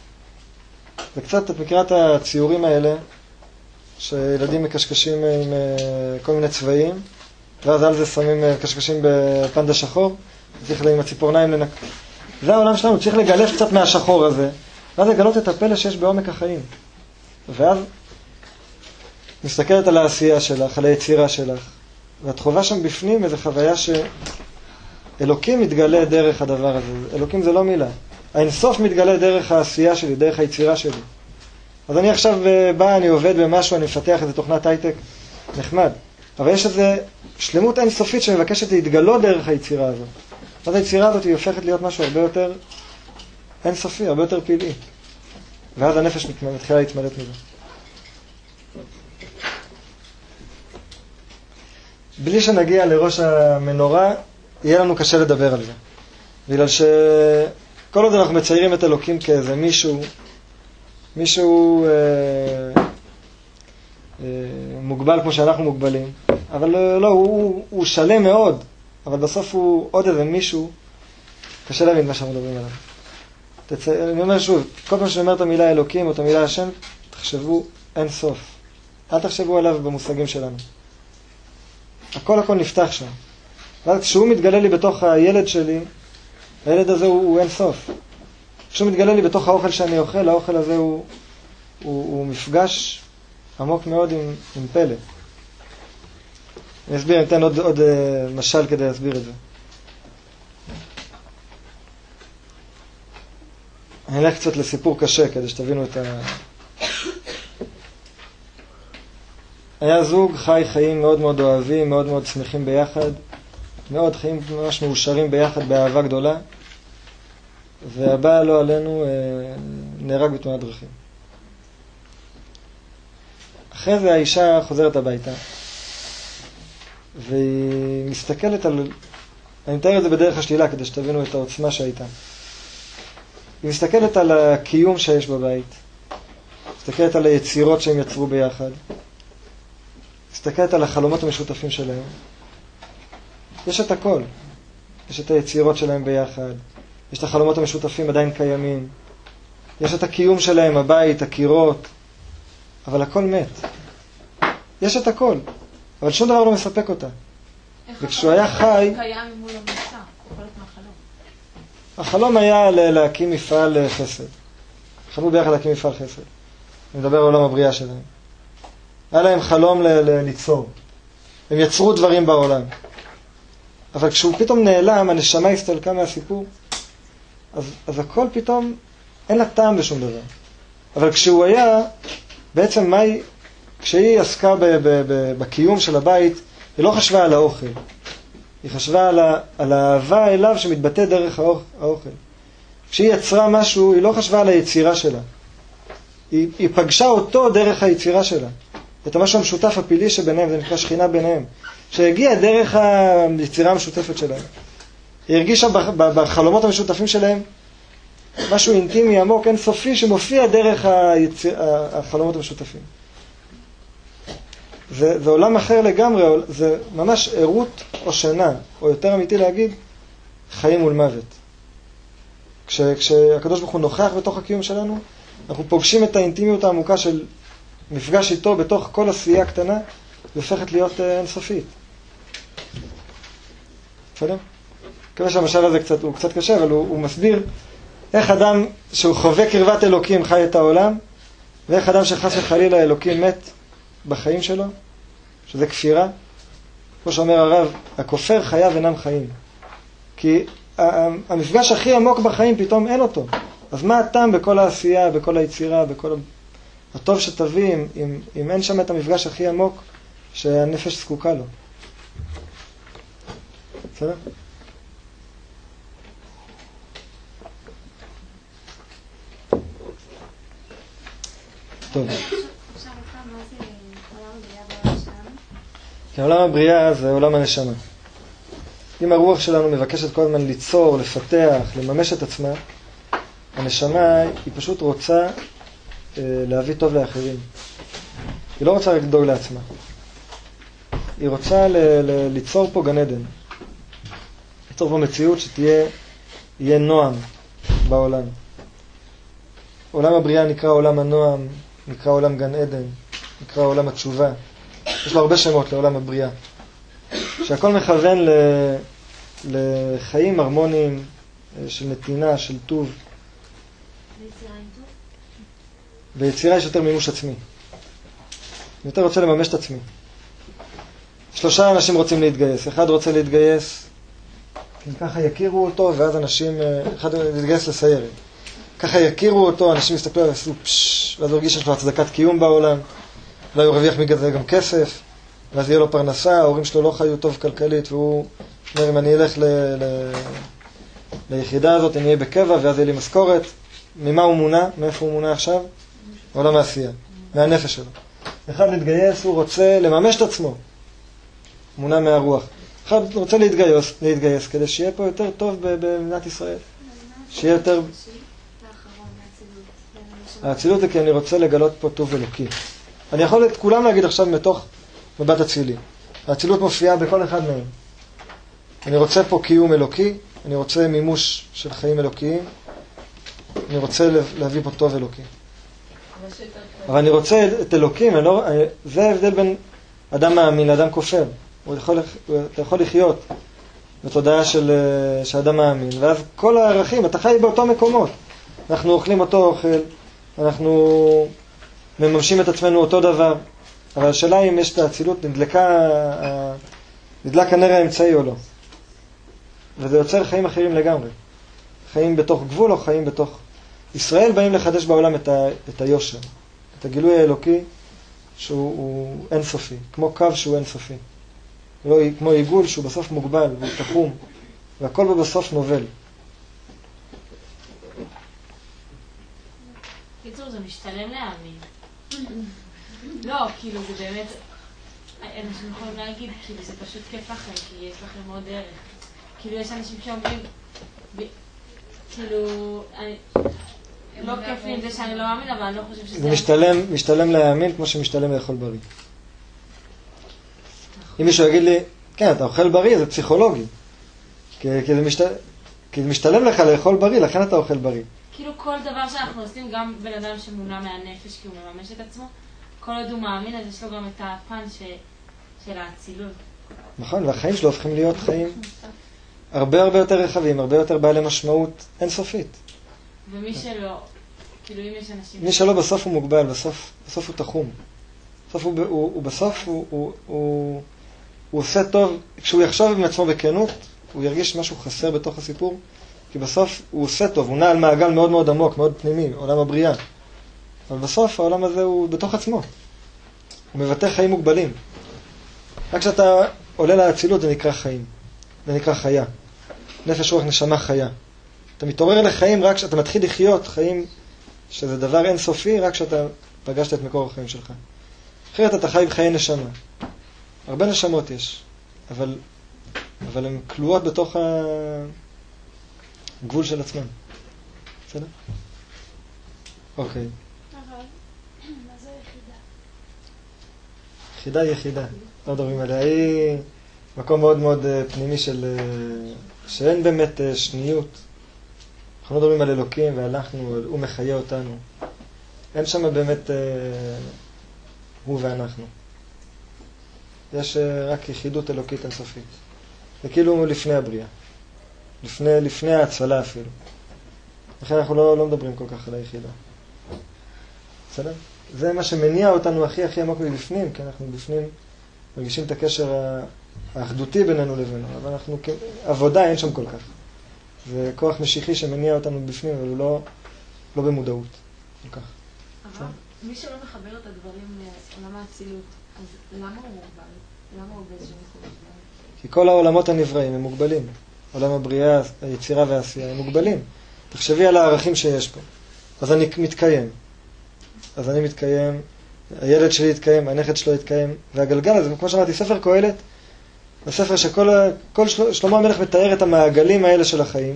Speaker 1: וקצת את מכירה את הציורים האלה, שילדים מקשקשים עם כל מיני צבעים, ואז על זה שמים קשקשים בפנדה שחור, צריך עם הציפורניים לנק... זה העולם שלנו, צריך לגלף קצת מהשחור הזה, ואז לגלות את הפלא שיש בעומק החיים. ואז מסתכלת על העשייה שלך, על היצירה שלך, ואת חובה שם בפנים איזו חוויה שאלוקים מתגלה דרך הדבר הזה. אלוקים זה לא מילה. האינסוף מתגלה דרך העשייה שלי, דרך היצירה שלי. אז אני עכשיו בא, אני עובד במשהו, אני מפתח איזה תוכנת הייטק, נחמד. אבל יש איזו שלמות אינסופית שמבקשת להתגלות דרך היצירה הזאת. אז היצירה הזאת היא הופכת להיות משהו הרבה יותר אינסופי, הרבה יותר פלאי. ואז הנפש מתחילה להתמלט מזה. בלי שנגיע לראש המנורה, יהיה לנו קשה לדבר על זה. בגלל שכל עוד אנחנו מציירים את אלוקים כאיזה מישהו, מישהו אה, אה, מוגבל כמו שאנחנו מוגבלים, אבל לא, הוא, הוא שלם מאוד, אבל בסוף הוא עוד איזה מישהו, קשה להבין מה שאנחנו מדברים עליו. תצא, אני אומר שוב, כל פעם שאני אומר את המילה אלוקים או את המילה השם, תחשבו אין סוף. אל תחשבו עליו במושגים שלנו. הכל הכל נפתח שם. ואז כשהוא מתגלה לי בתוך הילד שלי, הילד הזה הוא, הוא אין סוף. כשהוא מתגלה לי בתוך האוכל שאני אוכל, האוכל הזה הוא, הוא, הוא מפגש עמוק מאוד עם, עם פלא. אני אסביר, אני אתן עוד, עוד משל כדי להסביר את זה. אני אלך קצת לסיפור קשה כדי שתבינו את ה... היה זוג חי חיים מאוד מאוד אוהבים, מאוד מאוד שמחים ביחד, מאוד חיים ממש מאושרים ביחד באהבה גדולה, והבא לא עלינו נהרג בתאונת דרכים. אחרי זה האישה חוזרת הביתה, והיא מסתכלת על... אני מתאר את זה בדרך השלילה כדי שתבינו את העוצמה שהייתה. היא מסתכלת על הקיום שיש בבית, מסתכלת על היצירות שהם יצרו ביחד, מסתכלת על החלומות המשותפים שלהם. יש את הכל. יש את היצירות שלהם ביחד, יש את החלומות המשותפים עדיין קיימים, יש את הקיום שלהם, הבית, הקירות, אבל הכל מת. יש את הכל, אבל שום דבר לא מספק אותה. וכשהוא היה חי...
Speaker 3: קיים אם הוא לא נמצא, חלק מהחלום.
Speaker 1: החלום היה להקים מפעל חסד. חלמו ביחד להקים מפעל חסד. אני מדבר על עולם הבריאה שלהם. היה להם חלום ליצור. הם יצרו דברים בעולם. אבל כשהוא פתאום נעלם, הנשמה הסתלקה מהסיפור, אז, אז הכל פתאום, אין לה טעם בשום דבר. אבל כשהוא היה, בעצם מה היא, כשהיא עסקה ב, ב, ב, בקיום של הבית, היא לא חשבה על האוכל. היא חשבה על, ה, על האהבה אליו שמתבטא דרך האוכל. כשהיא יצרה משהו, היא לא חשבה על היצירה שלה. היא, היא פגשה אותו דרך היצירה שלה. את המשהו המשותף הפילי שביניהם, זה נקרא שכינה ביניהם, שהגיע דרך היצירה המשותפת שלהם. היא הרגישה בחלומות המשותפים שלהם משהו אינטימי, עמוק, אינסופי, שמופיע דרך היציר, החלומות המשותפים. זה, זה עולם אחר לגמרי, זה ממש עירות או שינה, או יותר אמיתי להגיד, חיים מול מוות. כש, כשהקדוש ברוך הוא נוכח בתוך הקיום שלנו, אנחנו פוגשים את האינטימיות העמוקה של מפגש איתו בתוך כל עשייה קטנה, והופכת להיות אינסופית. בסדר? כמה שהמשל הזה קצת, הוא קצת קשה, אבל הוא, הוא מסביר איך אדם שהוא חווה קרבת אלוקים חי את העולם, ואיך אדם שחס וחלילה אלוקים מת בחיים שלו, שזה כפירה. כמו שאומר הרב, הכופר חייו אינם חיים. כי המפגש הכי עמוק בחיים פתאום אין אותו. אז מה הטעם בכל העשייה, בכל היצירה, בכל הטוב שתביא, אם, אם, אם אין שם את המפגש הכי עמוק שהנפש זקוקה לו. בסדר? טוב. כי עולם הבריאה זה עולם הנשמה. אם הרוח שלנו מבקשת כל הזמן ליצור, לפתח, לממש את עצמה, הנשמה היא פשוט רוצה אה, להביא טוב לאחרים. היא לא רוצה רק לדאוג לעצמה. היא רוצה ל- ל- ליצור פה גן עדן. ליצור פה מציאות שתהיה יהיה נועם בעולם. עולם הבריאה נקרא עולם הנועם, נקרא עולם גן עדן, נקרא עולם התשובה. יש לו הרבה שמות לעולם הבריאה. שהכל מכוון ל... לחיים הרמוניים של נתינה, של טוב.
Speaker 2: ויצירה עם טוב?
Speaker 1: ביצירה יש יותר מימוש עצמי. אני יותר רוצה לממש את עצמי. שלושה אנשים רוצים להתגייס. אחד רוצה להתגייס, אם ככה יכירו אותו, ואז אנשים, אחד להתגייס לסיירת. ככה יכירו אותו, אנשים יסתכלו ועשו פשש, ואז הוא הרגיש שיש לו הצדקת קיום בעולם, אולי הוא רוויח מגזה גם כסף, ואז יהיה לו פרנסה, ההורים שלו לא חיו טוב כלכלית, והוא אומר, אם אני אלך ל... ל... ליחידה הזאת, אני אהיה בקבע, ואז יהיה לי משכורת. ממה הוא מונע? מאיפה הוא מונע עכשיו? עולם העשייה, מהנפש שלו. אחד להתגייס, הוא רוצה לממש את עצמו. מונע מהרוח. אחד רוצה להתגייס, להתגייס כדי שיהיה פה יותר טוב במדינת ישראל. שיהיה יותר... האצילות זה כי אני רוצה לגלות פה טוב אלוקי. אני יכול את כולם להגיד עכשיו מתוך מבט אצילי. האצילות מופיעה בכל אחד מהם. אני רוצה פה קיום אלוקי, אני רוצה מימוש של חיים אלוקיים, אני רוצה להביא פה טוב אלוקי. אבל אני רוצה את אלוקים, אני לא, זה ההבדל בין אדם מאמין לאדם כופר. הוא יכול, הוא יכול לחיות בתודעה של, של אדם מאמין, ואז כל הערכים, אתה חי באותו מקומות. אנחנו אוכלים אותו אוכל, אנחנו מממשים את עצמנו אותו דבר, אבל השאלה אם יש את האצילות, נדלקה נדלק הנר האמצעי או לא. וזה יוצר חיים אחרים לגמרי. חיים בתוך גבול או חיים בתוך... ישראל באים לחדש בעולם את, ה... את היושר, את הגילוי האלוקי שהוא אינסופי, כמו קו שהוא אינסופי. לא כמו עיגול שהוא בסוף מוגבל והוא תחום, והכל בו בסוף נובל.
Speaker 3: קיצור, זה משתלם להאמין. לא, כאילו זה באמת, אנשים יכולים להגיד, כאילו זה פשוט כיף לכם, כי יש לכם עוד דרך. כאילו יש אנשים שאומרים, כאילו, לא כיף לי עם זה שאני לא מאמין, אבל אני לא חושב שזה...
Speaker 1: זה משתלם, משתלם להאמין כמו שמשתלם לאכול בריא. אם מישהו יגיד לי, כן, אתה אוכל בריא, זה פסיכולוגי. כי, כי, זה משתל... כי זה משתלם לך לאכול בריא, לכן אתה אוכל בריא.
Speaker 3: כאילו כל דבר שאנחנו עושים, גם בן אדם שמונע מהנפש, כי הוא מממש את עצמו, כל עוד הוא מאמין, אז יש לו גם את הפן ש... של האצילות.
Speaker 1: נכון, והחיים שלו הופכים להיות חיים הרבה הרבה יותר רחבים, הרבה יותר בעלי משמעות אינסופית.
Speaker 3: ומי שלא, כאילו אם יש אנשים...
Speaker 1: מי שלא בסוף הוא מוגבל, בסוף, בסוף הוא תחום. בסוף הוא, הוא, הוא בסוף הוא, הוא, הוא, הוא עושה טוב, כשהוא יחשוב עם עצמו בכנות, הוא ירגיש משהו חסר בתוך הסיפור, כי בסוף הוא עושה טוב, הוא נע על מעגל מאוד מאוד עמוק, מאוד פנימי, עולם הבריאה. אבל בסוף העולם הזה הוא בתוך עצמו. הוא מבטא חיים מוגבלים. רק כשאתה עולה לאצילות זה נקרא חיים. זה נקרא חיה. נפש רוח נשמה חיה. אתה מתעורר לחיים רק כשאתה מתחיל לחיות חיים שזה דבר אינסופי, רק כשאתה פגשת את מקור החיים שלך. אחרת אתה חי בחיי נשמה. הרבה נשמות יש, אבל, אבל הן כלואות בתוך הגבול של עצמם. בסדר? אוקיי.
Speaker 4: אבל, מה זה יחידה?
Speaker 1: יחידה היא יחידה. לא מדברים עליה. היא מקום מאוד מאוד פנימי של... שאין באמת שניות. אנחנו לא מדברים על אלוקים והלכנו, הוא מחיה אותנו. אין שם באמת הוא ואנחנו. יש רק יחידות אלוקית אינסופית. זה כאילו לפני הבריאה. לפני, לפני ההצלה אפילו. לכן אנחנו לא, לא מדברים כל כך על היחידה. בסדר? זה מה שמניע אותנו הכי הכי עמוק מבפנים, כי אנחנו בפנים מרגישים את הקשר האחדותי בינינו לבינו, אבל אנחנו, עבודה אין שם כל כך. זה כוח משיחי שמניע אותנו בפנים, אבל הוא לא, לא במודעות כל כך.
Speaker 3: אבל מי שלא מחבר את הדברים לעולם האצילות, אז למה הוא מוגבל? למה הוא באיזשהו מקום?
Speaker 1: כי כל העולמות הנבראים הם מוגבלים. עולם הבריאה, היצירה והעשייה הם מוגבלים. תחשבי על הערכים שיש פה. אז אני מתקיים. אז אני מתקיים, הילד שלי יתקיים, הנכד שלו יתקיים, והגלגל הזה, כמו שאמרתי, ספר קהלת, הספר שכל כל שלמה המלך מתאר את המעגלים האלה של החיים,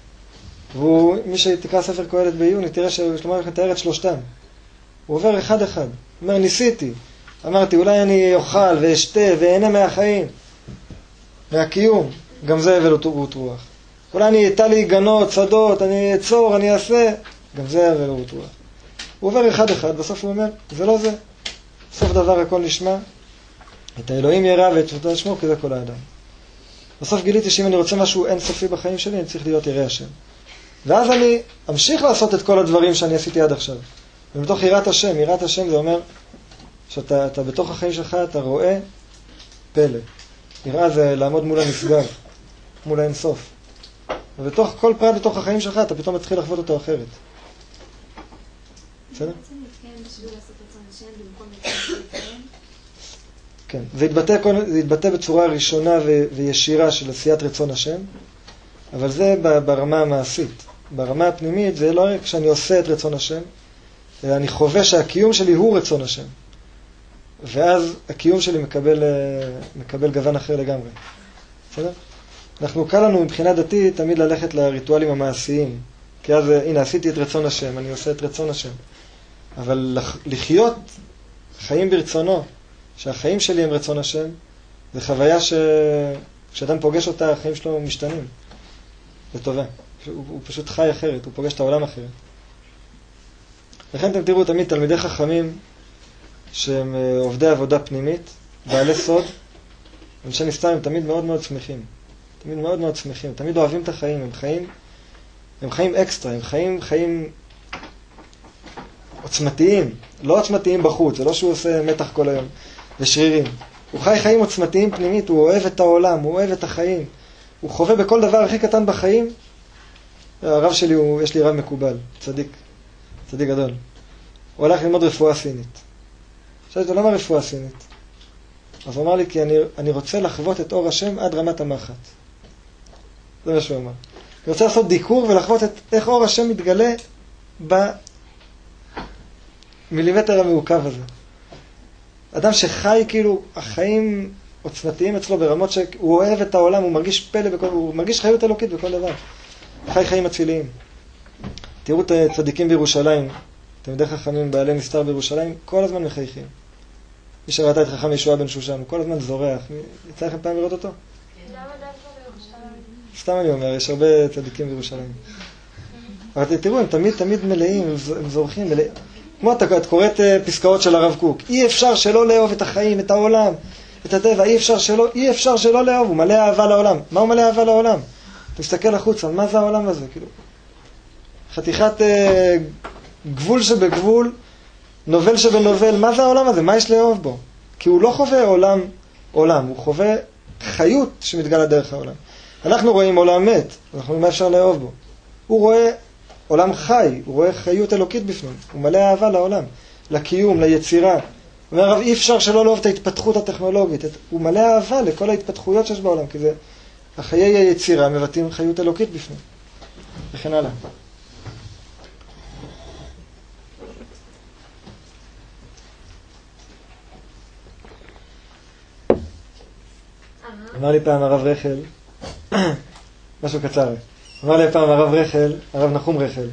Speaker 1: ומי שתקרא ספר קהלת בעיון, תראה ששלמה המלך מתאר את שלושתם. הוא עובר אחד אחד. הוא אומר, ניסיתי. אמרתי, אולי אני אוכל ואשתה ואהנה מהחיים, מהקיום. גם זה הבל ורעות רוח. אולי אני אתן לי גנות, שדות, אני אצור, אני אעשה. גם זה הבל ורעות רוח. הוא עובר אחד אחד, בסוף הוא אומר, זה לא זה. בסוף דבר הכל נשמע. את האלוהים ירא ואת שפתו ישמעו, כי זה כל האדם. בסוף גיליתי שאם אני רוצה משהו אינסופי בחיים שלי, אני צריך להיות ירא השם. ואז אני אמשיך לעשות את כל הדברים שאני עשיתי עד עכשיו. ומתוך יראת השם, יראת השם זה אומר שאתה אתה בתוך החיים שלך, אתה רואה פלא. יראה זה לעמוד מול הנשגב, מול האינסוף. ובתוך כל פרט בתוך החיים שלך, אתה פתאום מתחיל לחוות אותו אחרת. בסדר? כן, זה יתבטא, זה יתבטא בצורה ראשונה ו- וישירה של עשיית רצון השם, אבל זה ברמה המעשית. ברמה הפנימית זה לא רק כשאני עושה את רצון השם, אלא אני חווה שהקיום שלי הוא רצון השם. ואז הקיום שלי מקבל, מקבל גוון אחר לגמרי. בסדר? אנחנו קל לנו מבחינה דתית תמיד ללכת לריטואלים המעשיים. כי אז, הנה, עשיתי את רצון השם, אני עושה את רצון השם. אבל לחיות חיים ברצונו, שהחיים שלי הם רצון השם, זה חוויה שכשאדם פוגש אותה, החיים שלו משתנים. לטובה. הוא, הוא פשוט חי אחרת, הוא פוגש את העולם אחרת. לכן אתם תראו תמיד תלמידי חכמים שהם עובדי עבודה פנימית, בעלי סוד, אנשי נסתר הם תמיד מאוד מאוד שמחים. תמיד מאוד מאוד שמחים, תמיד אוהבים את החיים, הם חיים, הם חיים אקסטרה, הם חיים, חיים עוצמתיים, לא עוצמתיים בחוץ, זה לא שהוא עושה מתח כל היום ושרירים. הוא חי חיים עוצמתיים פנימית, הוא אוהב את העולם, הוא אוהב את החיים. הוא חווה בכל דבר הכי קטן בחיים. הרב שלי, הוא, יש לי רב מקובל, צדיק, צדיק גדול. הוא הלך ללמוד רפואה סינית. שאלתי אותו, למה רפואה סינית? אז הוא אמר לי, כי אני, אני רוצה לחוות את אור השם עד רמת המחט. זה מה שהוא אמר. אני רוצה לעשות דיקור ולחוות את איך אור השם מתגלה במילימטר המעוקב הזה. אדם שחי כאילו, החיים עוצמתיים אצלו ברמות שהוא אוהב את העולם, הוא מרגיש פלא, בכל, הוא מרגיש חיות אלוקית בכל דבר. חי חיים אציליים. תראו את צדיקים בירושלים, תלמידי חכמים בעלי נסתר בירושלים, כל הזמן מחייכים. מי שראתה את חכם ישועה בן שושן, הוא כל הזמן זורח. יצא לכם פעם לראות אותו?
Speaker 4: למה דווקא בירושלים?
Speaker 1: סתם אני אומר, יש הרבה צדיקים בירושלים. אבל תראו, הם תמיד תמיד מלאים, הם זורחים מלאים. כמו את קוראת פסקאות של הרב קוק, אי אפשר שלא לאהוב את החיים, את העולם, את הטבע, אי אפשר שלא, אי אפשר שלא לאהוב, הוא מלא אהבה לעולם. מה הוא מלא אהבה לעולם? אתה מסתכל החוצה, מה זה העולם הזה? כאילו, חתיכת אה, גבול שבגבול, נובל שבנובל, מה זה העולם הזה? מה יש לאהוב בו? כי הוא לא חווה עולם, עולם, הוא חווה חיות שמתגלה דרך העולם. אנחנו רואים עולם מת, אנחנו רואים מה אפשר לאהוב בו. הוא רואה עולם חי, הוא רואה חיות אלוקית בפנים, הוא מלא אהבה לעולם, לקיום, ליצירה. הוא אומר הרב, אי אפשר שלא לאהוב את ההתפתחות הטכנולוגית, הוא מלא אהבה לכל ההתפתחויות שיש בעולם, כי זה החיי היצירה מבטאים חיות אלוקית בפנים, וכן הלאה. אמר לי פעם הרב רחל, משהו קצר, אמר לי פעם הרב רחל, הרב נחום רחל,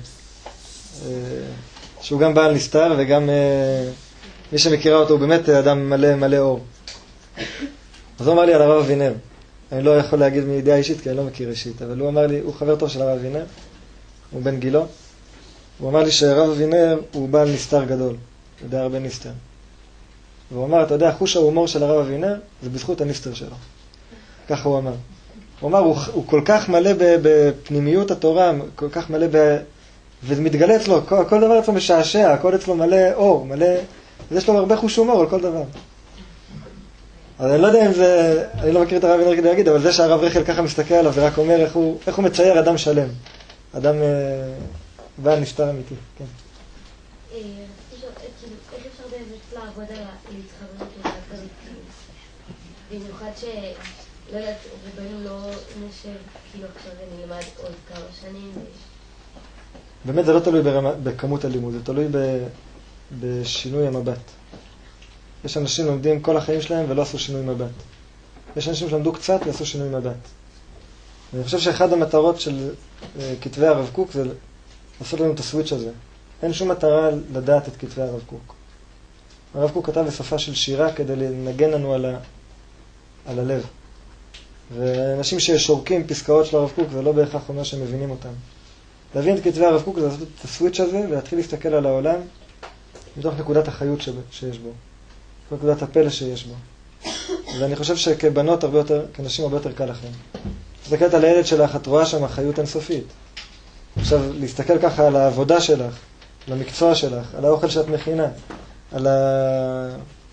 Speaker 1: שהוא גם בעל נסתר וגם מי שמכירה אותו הוא באמת אדם מלא מלא אור. אז הוא אמר לי על הרב אבינר, אני לא יכול להגיד מידיעה אישית כי אני לא מכיר אישית, אבל הוא אמר לי, הוא חבר טוב של הרב אבינר, הוא בן גילו, הוא אמר לי שהרב אבינר הוא בעל נסתר גדול, יודע הרבה נסתר. והוא אמר, אתה יודע, חוש ההומור של הרב אבינר זה בזכות הנסתר שלו. ככה הוא אמר. הוא אמר, הוא, הוא כל כך מלא בפנימיות התורה, כל כך מלא ב... ומתגלה אצלו, כל, כל דבר אצלו משעשע, הכל אצלו מלא אור, מלא... יש לו הרבה חוש הומור על כל דבר. אז אני לא יודע אם זה... אני לא מכיר את הרב אבינר כדי להגיד, אבל זה שהרב רחל ככה מסתכל עליו ורק אומר איך הוא, איך הוא מצייר אדם שלם. אדם אה, בעל נסתר אמיתי. כן.
Speaker 5: איך אפשר באמת לעבוד על להתחבר לתורה? במיוחד שלא יודעת, רובנו לא נשב, כאילו עכשיו נלמד עוד כמה שנים.
Speaker 1: באמת זה לא תלוי ברמה, בכמות הלימוד, זה תלוי ב, בשינוי המבט. יש אנשים לומדים כל החיים שלהם ולא עשו שינוי מבט. יש אנשים שלמדו קצת ועשו שינוי מבט. אני חושב שאחד המטרות של כתבי הרב קוק זה לעשות לנו את הסוויץ' הזה. אין שום מטרה לדעת את כתבי הרב קוק. הרב קוק כתב בשפה של שירה כדי לנגן לנו על, ה, על הלב. ואנשים ששורקים פסקאות של הרב קוק זה לא בהכרח אומר שהם מבינים אותם. להבין את כתבי הרב קוק זה לעשות את הסוויץ' הזה ולהתחיל להסתכל על העולם מתוך נקודת החיות שיש בו. נקודת הפלא שיש בו. ואני חושב שכבנות הרבה יותר, כנשים הרבה יותר קל לכם. תסתכלת על הילד שלך, את רואה שם החיות אינסופית. עכשיו, להסתכל ככה על העבודה שלך, על המקצוע שלך, על האוכל שאת מכינה, על, ה...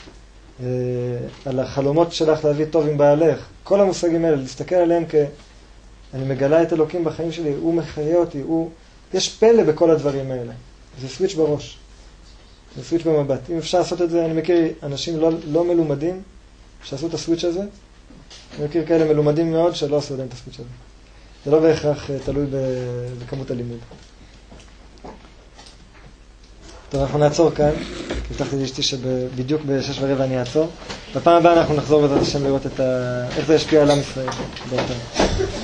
Speaker 1: על החלומות שלך להביא טוב עם בעלך, כל המושגים האלה, להסתכל עליהם כ... אני מגלה את אלוקים בחיים שלי, הוא מחיה אותי, הוא... יש פלא בכל הדברים האלה. זה סוויץ' בראש. זה סוויץ' במבט. אם אפשר לעשות את זה, אני מכיר אנשים לא, לא מלומדים שעשו את הסוויץ' הזה. אני מכיר כאלה מלומדים מאוד שלא עשו עדיין את הסוויץ' הזה. זה לא בהכרח תלוי בכמות הלימוד. טוב, אנחנו נעצור כאן. הבטחתי לאשתי שבדיוק בשש ורבע אני אעצור. בפעם הבאה אנחנו נחזור בעזרת השם לראות את ה... איך זה ישפיע על עם ישראל.